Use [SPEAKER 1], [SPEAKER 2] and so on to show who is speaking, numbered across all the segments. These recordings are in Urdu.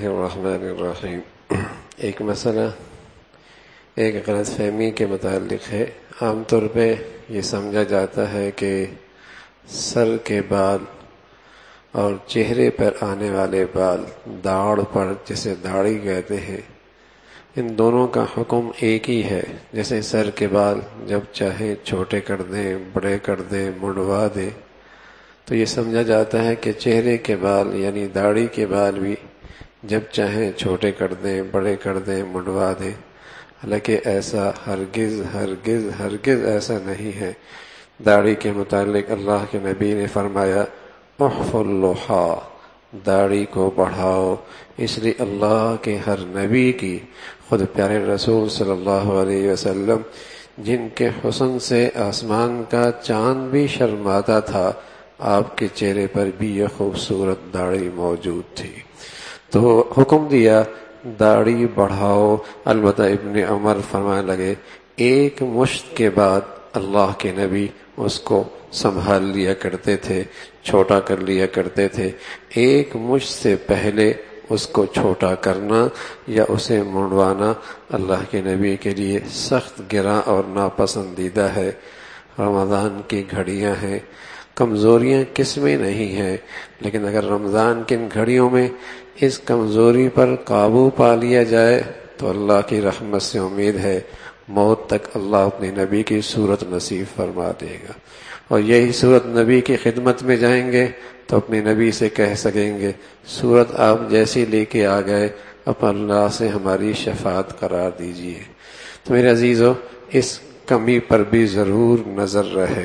[SPEAKER 1] اللہ الرحمن الرحیم۔ ایک مسئلہ ایک غلط فہمی کے متعلق ہے۔ عام طور پہ یہ سمجھا جاتا ہے کہ سر کے بال اور چہرے پر آنے والے بال، داڑھ پر جسے داڑھی کہتے ہیں، ان دونوں کا حکم ایک ہی ہے۔ جیسے سر کے بال جب چاہے چھوٹے کر دیں، بڑے کر دیں، منڈوا دیں، تو یہ سمجھا جاتا ہے کہ چہرے کے بال یعنی داڑھی کے بال بھی جب چاہیں چھوٹے کر دیں، بڑے کر دیں، منڈوا دیں۔ حالانکہ ایسا ہرگز ایسا نہیں ہے۔ داڑھی کے متعلق اللہ کے نبی نے فرمایا احف اللحا، داڑھی کو بڑھاؤ۔ اس لیے اللہ کے ہر نبی کی، خود پیارے رسول صلی اللہ علیہ وسلم جن کے حسن سے آسمان کا چاند بھی شرماتا تھا، آپ کے چہرے پر بھی یہ خوبصورت داڑھی موجود تھی، تو حکم دیا داڑھی بڑھاؤ۔ البتہ ابن عمر فرمانے لگے ایک مشت کے بعد اللہ کے نبی اس کو سنبھال لیا کرتے تھے، چھوٹا کر لیا کرتے تھے۔ ایک مشت سے پہلے اس کو چھوٹا کرنا یا اسے منڈوانا اللہ کے نبی کے لیے سخت گراں اور ناپسندیدہ ہے۔ رمضان کی گھڑیاں ہیں، کمزوریاں کس میں نہیں ہیں، لیکن اگر رمضان کی گھڑیوں میں اس کمزوری پر قابو پا لیا جائے تو اللہ کی رحمت سے امید ہے موت تک اللہ اپنے نبی کی صورت نصیب فرما دے گا، اور یہی صورت نبی کی خدمت میں جائیں گے تو اپنے نبی سے کہہ سکیں گے صورت آپ جیسی لے کے آ گئے، اب اللہ سے ہماری شفاعت قرار دیجیے۔ تو میرے عزیزو، اس کمی پر بھی ضرور نظر رہے۔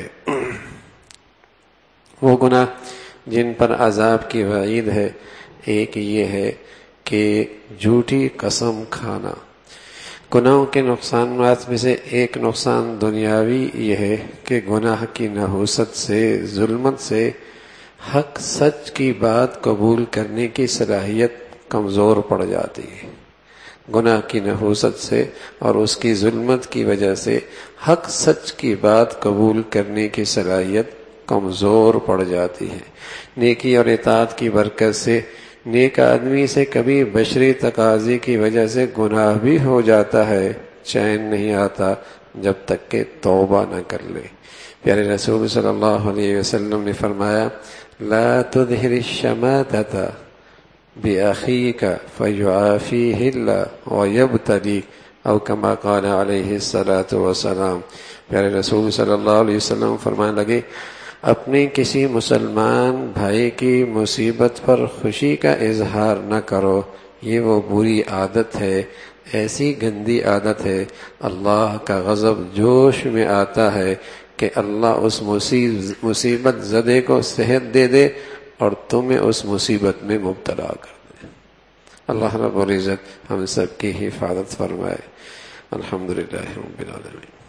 [SPEAKER 1] وہ گناہ جن پر عذاب کی وعید ہے، ایک یہ ہے کہ جھوٹی قسم کھانا۔ گناہوں کے نقصانات میں سے ایک نقصان دنیاوی یہ ہے کہ گناہ کی نحوست سے، ظلمت سے حق سچ کی بات قبول کرنے کی صلاحیت کمزور پڑ جاتی ہے۔ گناہ کی نحوست سے اور اس کی ظلمت کی وجہ سے حق سچ کی بات قبول کرنے کی صلاحیت کمزور پڑ جاتی ہے۔ نیکی اور اطاعت کی برکت سے نیک آدمی سے کبھی بشری تقاضے کی وجہ سے گناہ بھی ہو جاتا ہے، چین نہیں آتا جب تک کہ توبہ نہ کر لے۔ پیارے رسول صلی اللہ علیہ وسلم نے فرمایا لا تظہر الشماتۃ بأخیک فیعافیہ اللہ ویبتلیک، او کما قال علیہ الصلاۃ والسلام۔ پیارے رسول صلی اللہ علیہ وسلم فرمانے لگے اپنے کسی مسلمان بھائی کی مصیبت پر خوشی کا اظہار نہ کرو، یہ وہ بری عادت ہے، ایسی گندی عادت ہے، اللہ کا غضب جوش میں آتا ہے کہ اللہ اس مصیبت زدے کو صحت دے دے اور تمہیں اس مصیبت میں مبتلا کر دے۔ اللہ رب العزت ہم سب کی حفاظت فرمائے۔ الحمدللہ رب العالمین۔